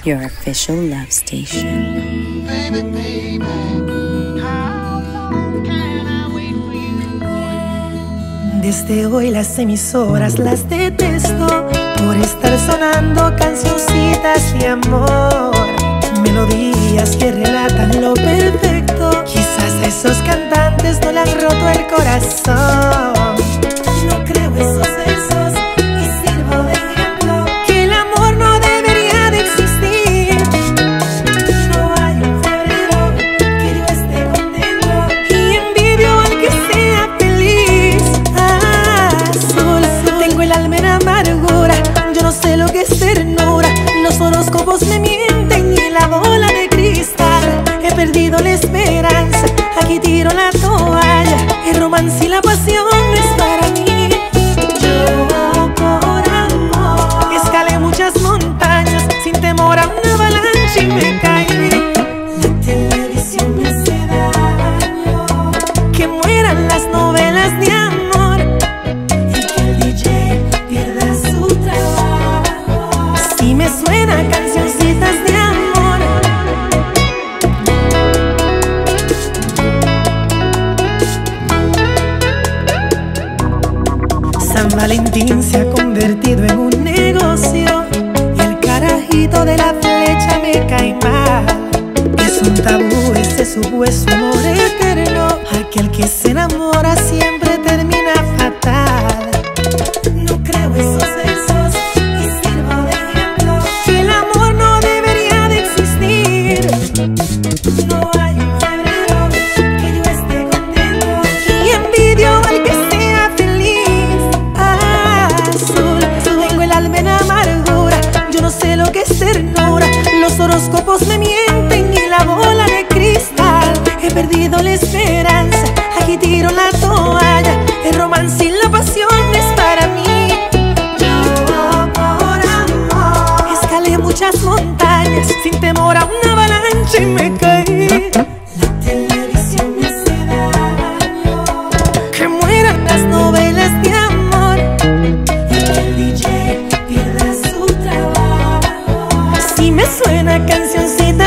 your official love station. Baby, baby, how long can I wait for you? Desde hoy las emisoras las detesto por estar sonando cancioncitas de amor, melodías que relatan lo perfecto. Quizás a esos cantantes no le han roto el corazón. No creo esos versos y sirvo de ejemplo que el amor no debería de existir. No hay un febrero que yo esté contento y envidio al que sea feliz. Azul, tengo el alma en amargura, yo no sé lo que es ternura. Los horóscopos me mienten y la bola de cristal. He perdido la esperanza, aquí tiro la toalla. El romance y la pasión es para mí. Yo por amor escalé muchas montañas sin temor a una avalancha y me caí. La televisión me hace daño, que mueran las novelas de amor y que el DJ pierda su trabajo. Si me suena cancioncitas de amor, San Valentín se ha convertido en un negocio y el carajito de la flecha me cae mal. Es un tabú ese supuesto amor eterno, aquel que se enamora siempre termina fatal. No creo esos versos y sirvo de ejemplo que el amor no debería de existir. No hay un febrero que yo esté contento y envidio al que sea feliz. Azul, tengo el alma en amargura, yo no sé lo que es ternura. Los horóscopos me mienten y la bola de cristal. He perdido la esperanza, aquí tiro la toalla. El romance y la pasión es para mí. Yo por amor escalé muchas montañas sin temor a una avalancha y me caí. La televisión me hace daño, que mueran las novelas de amor y que el DJ pierda su trabajo. Si me suena cancioncita